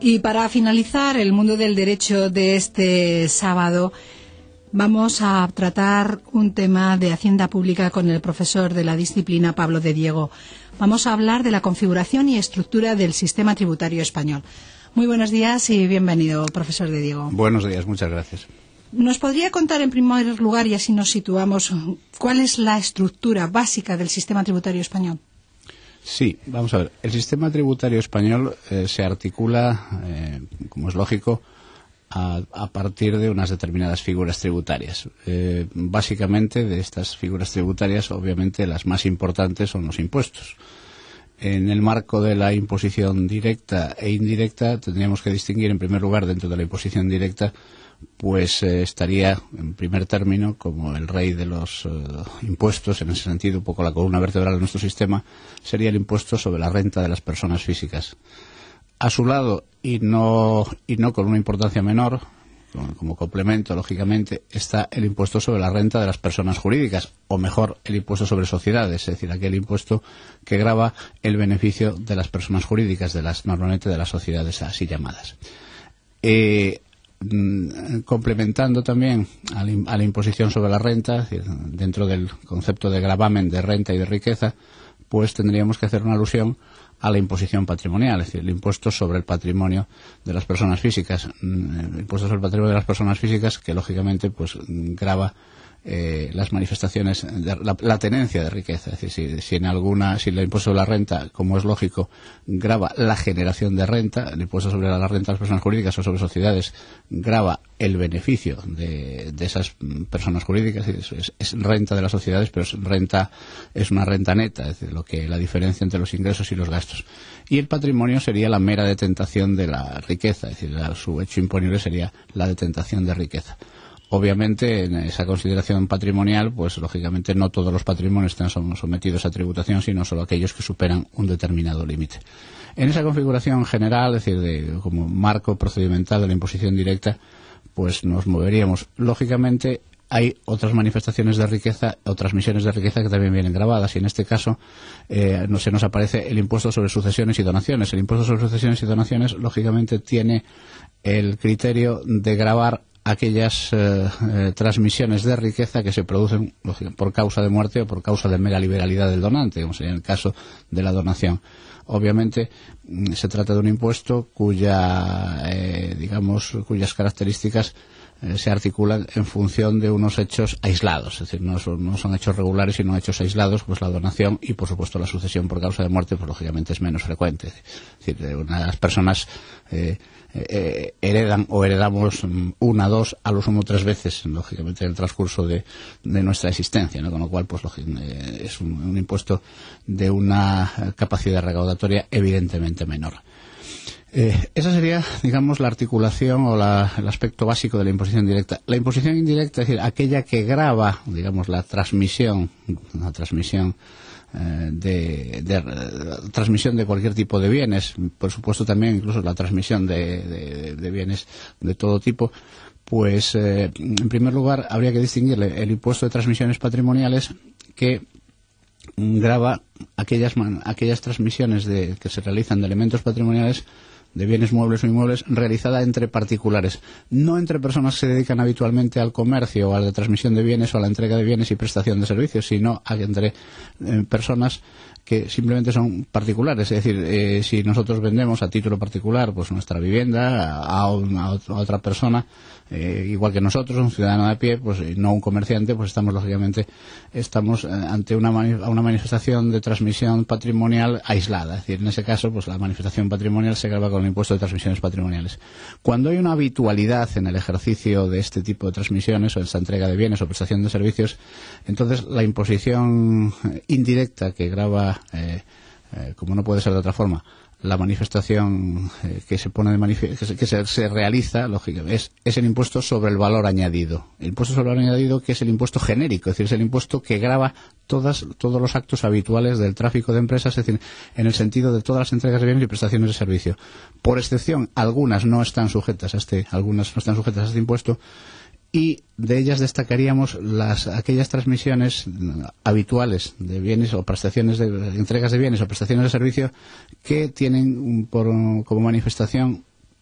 Y para finalizar el mundo del derecho de este sábado, vamos a tratar un tema de Hacienda Pública con el profesor de la disciplina, Pablo de Diego. Vamos a hablar de la configuración y estructura del sistema tributario español. Muy buenos días y bienvenido, profesor de Diego. Buenos días, muchas gracias. ¿Nos podría contar en primer lugar, y así nos situamos, cuál es la estructura básica del sistema tributario español? Sí, vamos a ver. El sistema tributario español se articula, como es lógico, a partir de unas determinadas figuras tributarias. Básicamente, de estas figuras tributarias, obviamente, las más importantes son los impuestos. En el marco de la imposición directa e indirecta, tendríamos que distinguir, en primer lugar, dentro de la imposición directa, pues estaría en primer término como el rey de los impuestos, en ese sentido un poco la columna vertebral de nuestro sistema, sería el impuesto sobre la renta de las personas físicas. A su lado, y no con una importancia menor, como complemento, lógicamente, está el impuesto sobre la renta de las personas jurídicas, o mejor, el impuesto sobre sociedades, es decir, aquel impuesto que grava el beneficio de las personas jurídicas, normalmente de las sociedades así llamadas. Complementando también a la imposición sobre la renta, es decir, dentro del concepto de gravamen de renta y de riqueza, pues tendríamos que hacer una alusión a la imposición patrimonial, es decir, el impuesto sobre el patrimonio de las personas físicas, el impuesto sobre el patrimonio de las personas físicas que lógicamente pues grava las manifestaciones de la tenencia de riqueza, es decir, si el impuesto sobre la renta, como es lógico, grava la generación de renta, el impuesto sobre la renta de las personas jurídicas o sobre sociedades grava el beneficio de esas personas jurídicas, es renta de las sociedades, pero es una renta neta, es decir, la diferencia entre los ingresos y los gastos. Y el patrimonio sería la mera detentación de la riqueza, es decir, su hecho imponible sería la detentación de riqueza. Obviamente, en esa consideración patrimonial, pues lógicamente no todos los patrimonios están sometidos a tributación, sino solo aquellos que superan un determinado límite. En esa configuración general, es decir, como marco procedimental de la imposición directa, pues nos moveríamos. Lógicamente, hay otras manifestaciones de riqueza o transmisiones de riqueza que también vienen grabadas, y en este caso se nos aparece el impuesto sobre sucesiones y donaciones. El impuesto sobre sucesiones y donaciones, lógicamente, tiene el criterio de gravar aquellas transmisiones de riqueza que se producen por causa de muerte o por causa de mera liberalidad del donante, como sería el caso de la donación. Obviamente se trata de un impuesto cuyas características se articulan en función de unos hechos aislados, es decir, no son hechos regulares, sino hechos aislados, pues la donación y, por supuesto, la sucesión por causa de muerte, pues lógicamente es menos frecuente. Es decir, las personas heredan o heredamos una, dos, a lo sumo tres veces, lógicamente, en el transcurso de nuestra existencia, ¿no? Con lo cual, pues es un impuesto de una capacidad recaudatoria evidentemente menor. Esa sería, digamos, la articulación o el aspecto básico de la imposición directa. La imposición indirecta, es decir, aquella que grava, digamos, la transmisión de cualquier tipo de bienes, por supuesto también incluso la transmisión de bienes de todo tipo, pues en primer lugar habría que distinguirle el impuesto de transmisiones patrimoniales que grava aquellas transmisiones que se realizan de elementos patrimoniales, de bienes muebles o inmuebles, realizada entre particulares, no entre personas que se dedican habitualmente al comercio o a la transmisión de bienes o a la entrega de bienes y prestación de servicios, sino entre personas que simplemente son particulares. Es decir, si nosotros vendemos a título particular pues nuestra vivienda a otra persona, igual que nosotros, un ciudadano de a pie, pues no un comerciante, pues estamos ante una manifestación de transmisión patrimonial aislada. Es decir, en ese caso, pues la manifestación patrimonial se grava con el impuesto de transmisiones patrimoniales. Cuando hay una habitualidad en el ejercicio de este tipo de transmisiones o en esta entrega de bienes o prestación de servicios, entonces la imposición indirecta que grava, como no puede ser de otra forma, la manifestación que se pone que se realiza, lógicamente, es el impuesto sobre el valor añadido. El impuesto sobre el valor añadido, que es el impuesto genérico, es decir, es el impuesto que grava todos los actos habituales del tráfico de empresas, es decir, en el sentido de todas las entregas de bienes y prestaciones de servicio. Por excepción, algunas no están sujetas a este impuesto, y de ellas destacaríamos aquellas transmisiones habituales de bienes o prestaciones de entregas de bienes o prestaciones de servicio que tienen como manifestación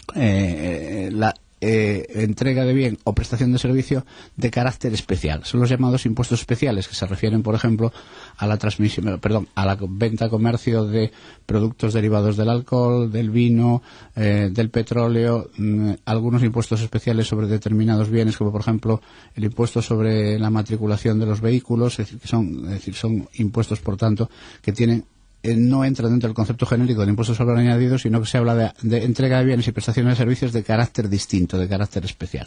la entrega de bien o prestación de servicio de carácter especial. Son los llamados impuestos especiales, que se refieren, por ejemplo, a la a la venta comercio de productos derivados del alcohol, del vino, del petróleo, algunos impuestos especiales sobre determinados bienes, como por ejemplo el impuesto sobre la matriculación de los vehículos, es decir, son impuestos, por tanto, que tienen no entra dentro del concepto genérico del impuesto sobre el añadido, sino que se habla de entrega de bienes y prestaciones de servicios de carácter distinto, de carácter especial.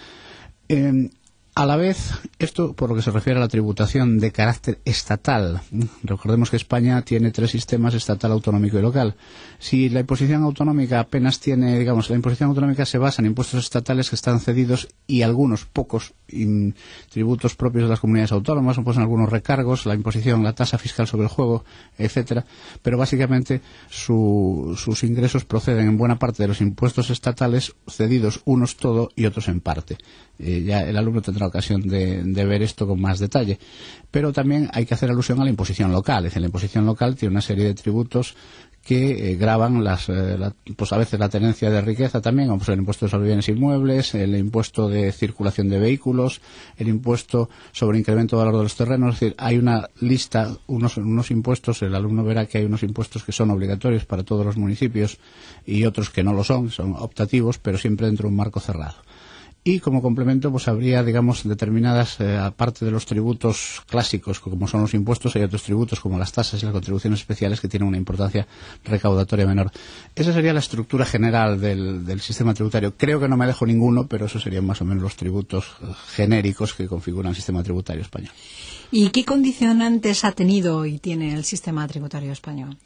A la vez, esto por lo que se refiere a la tributación de carácter estatal. Recordemos que España tiene 3 sistemas: estatal, autonómico y local. Si la imposición autonómica apenas tiene, digamos, la imposición autonómica se basa en impuestos estatales que están cedidos y algunos pocos tributos propios de las comunidades autónomas, pues en algunos recargos, la imposición, la tasa fiscal sobre el juego, etcétera. Pero básicamente sus ingresos proceden en buena parte de los impuestos estatales cedidos, unos todo y otros en parte. Ya el alumno tendrá ocasión de ver esto con más detalle. Pero también hay que hacer alusión a la imposición local. Es decir, la imposición local tiene una serie de tributos que gravan pues a veces la tenencia de riqueza también, como el impuesto sobre bienes inmuebles, el impuesto de circulación de vehículos, el impuesto sobre incremento de valor de los terrenos. Es decir, hay una lista, unos impuestos. El alumno verá que hay unos impuestos que son obligatorios para todos los municipios y otros que no lo son optativos, pero siempre dentro de un marco cerrado. Y como complemento, pues habría, digamos, determinadas, aparte de los tributos clásicos, como son los impuestos, hay otros tributos como las tasas y las contribuciones especiales que tienen una importancia recaudatoria menor. Esa sería la estructura general del sistema tributario. Creo que no me dejo ninguno, pero esos serían más o menos los tributos genéricos que configuran el sistema tributario español. ¿Y qué condicionantes ha tenido y tiene el sistema tributario español?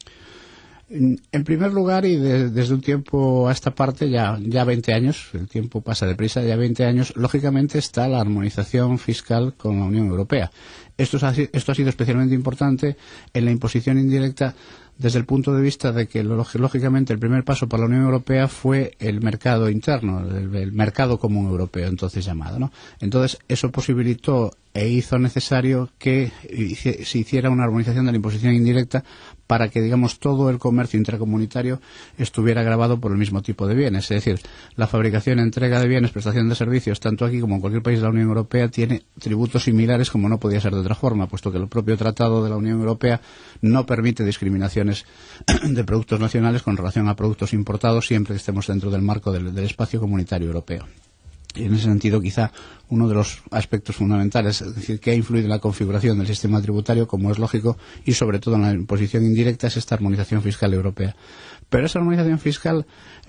En primer lugar, y desde un tiempo a esta parte, ya 20 años, el tiempo pasa deprisa, ya 20 años, lógicamente está la armonización fiscal con la Unión Europea. Esto ha sido especialmente importante en la imposición indirecta desde el punto de vista de que, lógicamente, el primer paso para la Unión Europea fue el mercado interno, el mercado común europeo, entonces llamado, ¿no? Entonces, eso posibilitó e hizo necesario que se hiciera una armonización de la imposición indirecta para que, digamos, todo el comercio intracomunitario estuviera gravado por el mismo tipo de bienes. Es decir, la fabricación, entrega de bienes, prestación de servicios, tanto aquí como en cualquier país de la Unión Europea, tiene tributos similares, como no podía ser de otra forma, puesto que el propio Tratado de la Unión Europea no permite discriminaciones de productos nacionales con relación a productos importados, siempre que estemos dentro del marco del espacio comunitario europeo. Y en ese sentido, quizá uno de los aspectos fundamentales, es decir, que ha influido en la configuración del sistema tributario, como es lógico, y sobre todo en la imposición indirecta, es esta armonización fiscal europea. Pero esa armonización fiscal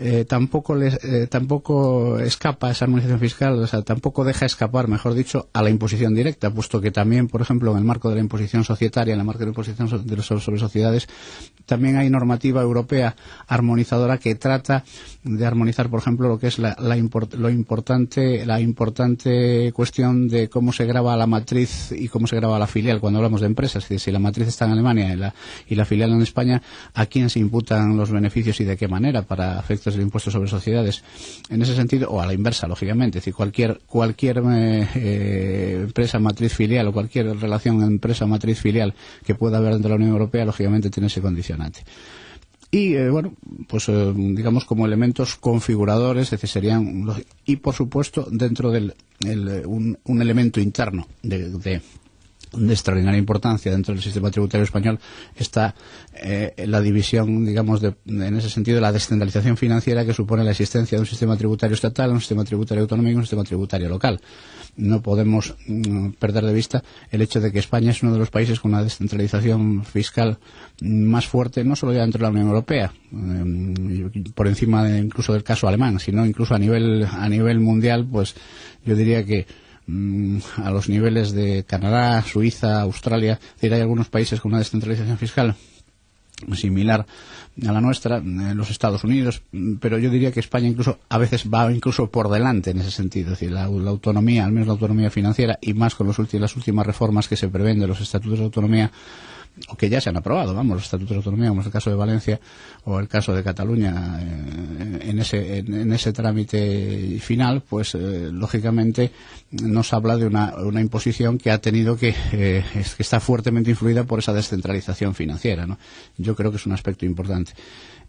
tampoco escapa, esa armonización fiscal, o sea, tampoco deja escapar, mejor dicho, a la imposición directa, puesto que también, por ejemplo, en el marco de la imposición societaria, en el marco de la imposición sobre sociedades, también hay normativa europea armonizadora que trata de armonizar, por ejemplo, lo que es la importante cuestión de cómo se grava la matriz y cómo se grava la filial cuando hablamos de empresas. Es decir, si la matriz está en Alemania y la filial en España, ¿a quién se imputan los beneficios y de qué manera para efectos del impuesto sobre sociedades? En ese sentido, o a la inversa, lógicamente, es decir, cualquier empresa matriz filial o cualquier relación empresa matriz filial que pueda haber dentro de la Unión Europea, lógicamente tiene ese condicionante. Y, digamos, como elementos configuradores, es decir, serían, y por supuesto, dentro del un elemento interno de extraordinaria importancia dentro del sistema tributario español está la división, digamos, en ese sentido, la descentralización financiera que supone la existencia de un sistema tributario estatal, un sistema tributario autonómico y un sistema tributario local. No podemos perder de vista el hecho de que España es uno de los países con una descentralización fiscal más fuerte, no solo ya dentro de la Unión Europea, por encima incluso del caso alemán, sino incluso a nivel mundial, pues yo diría que a los niveles de Canadá, Suiza, Australia. Es decir, hay algunos países con una descentralización fiscal similar a la nuestra, en los Estados Unidos, pero yo diría que España incluso a veces va incluso por delante en ese sentido. Es decir, la autonomía, al menos la autonomía financiera, y más con las últimas reformas que se prevén de los estatutos de autonomía, o que ya se han aprobado, los estatutos de autonomía, como es el caso de Valencia o el caso de Cataluña, en ese trámite final, pues lógicamente nos habla de una imposición que ha tenido que está fuertemente influida por esa descentralización financiera, ¿no? Yo creo que es un aspecto importante.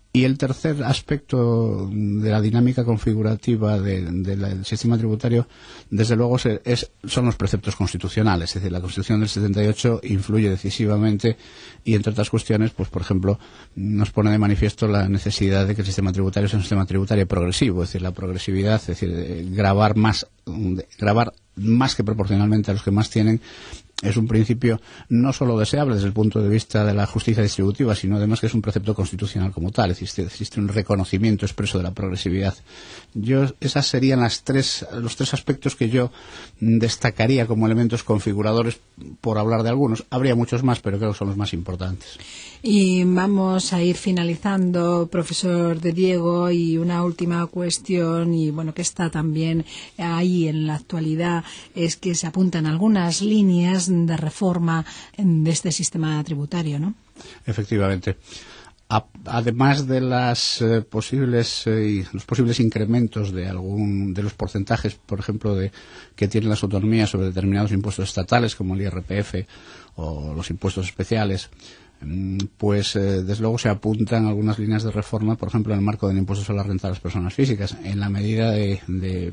Y el tercer aspecto de la dinámica configurativa del sistema tributario, desde luego, son los preceptos constitucionales. Es decir, la Constitución del 78 influye decisivamente y, entre otras cuestiones, pues por ejemplo, nos pone de manifiesto la necesidad de que el sistema tributario sea un sistema tributario progresivo. Es decir, la progresividad, es decir, gravar más que proporcionalmente a los que más tienen, es un principio no solo deseable desde el punto de vista de la justicia distributiva, sino además que es un precepto constitucional como tal. Existe un reconocimiento expreso de la progresividad. Esas serían los tres aspectos que yo destacaría como elementos configuradores, por hablar de algunos. Habría muchos más, pero creo que son los más importantes. Y vamos a ir finalizando, profesor de Diego, y una última cuestión, y bueno, que está también ahí en la actualidad, es que se apuntan algunas líneas de reforma de este sistema tributario, ¿no? Efectivamente. Además de los posibles incrementos de los porcentajes, por ejemplo, que tienen las autonomías sobre determinados impuestos estatales, como el IRPF o los impuestos especiales, pues desde luego se apuntan algunas líneas de reforma, por ejemplo, en el marco del impuesto sobre la renta de las personas físicas, en la medida de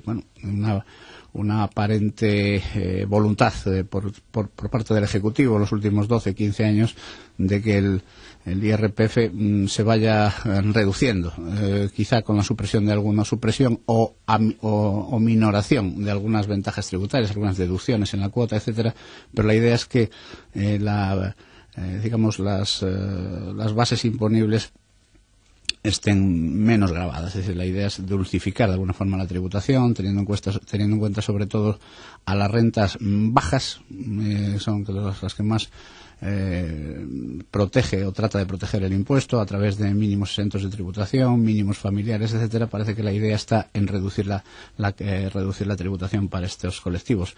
una aparente voluntad por parte del Ejecutivo en los últimos 12-15 años de que el IRPF se vaya reduciendo, quizá con la supresión o minoración de algunas ventajas tributarias, algunas deducciones en la cuota, etcétera, pero la idea es que las bases imponibles estén menos gravadas. Es decir, la idea es dulcificar de alguna forma la tributación, teniendo en cuenta sobre todo a las rentas bajas, son las que más protege o trata de proteger el impuesto a través de mínimos exentos de tributación, mínimos familiares, etcétera. Parece que la idea está en reducir la tributación para estos colectivos.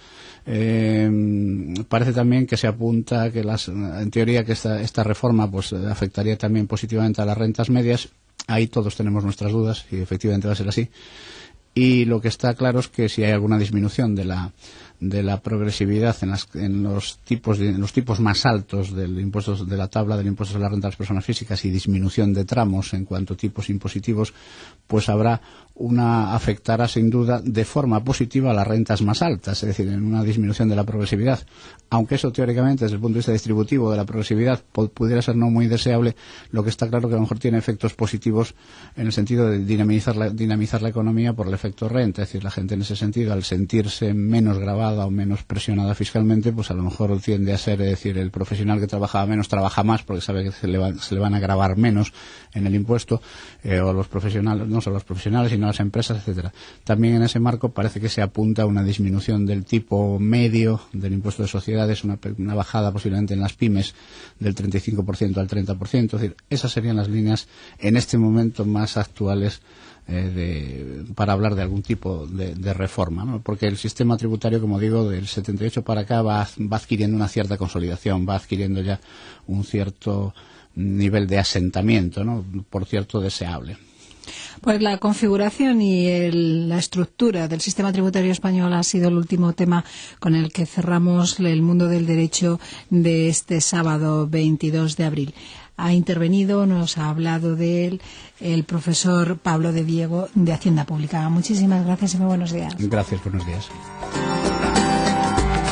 Parece también que se apunta que en teoría que esta reforma pues afectaría también positivamente a las rentas medias. Ahí todos tenemos nuestras dudas y efectivamente va a ser así. Y lo que está claro es que si hay alguna disminución de la progresividad en los tipos más altos de la tabla del impuesto sobre la renta de las personas físicas y disminución de tramos en cuanto a tipos impositivos, pues afectará sin duda de forma positiva a las rentas más altas, es decir, en una disminución de la progresividad. Aunque eso teóricamente desde el punto de vista distributivo de la progresividad pudiera ser no muy deseable, lo que está claro que a lo mejor tiene efectos positivos en el sentido de dinamizar la economía por el efecto renta. Es decir, la gente en ese sentido, al sentirse menos gravada o menos presionada fiscalmente, pues a lo mejor tiende a ser, es decir, el profesional que trabajaba menos trabaja más porque sabe que se le van a gravar menos en el impuesto, o los profesionales, no solo los profesionales sino las empresas, etcétera. También en ese marco parece que se apunta a una disminución del tipo medio del impuesto de sociedades, una bajada posiblemente en las pymes del 35% al 30%. Es decir, esas serían las líneas en este momento más actuales para hablar de algún tipo de reforma, ¿no? Porque el sistema tributario, como digo, del 78 para acá va adquiriendo una cierta consolidación, va adquiriendo ya un cierto nivel de asentamiento, ¿no? Por cierto, deseable. Pues la configuración y la estructura del sistema tributario español ha sido el último tema con el que cerramos el mundo del derecho de este sábado 22 de abril. Ha intervenido, nos ha hablado de él el profesor Pablo de Diego de Hacienda Pública. Muchísimas gracias y muy buenos días. Gracias, buenos días.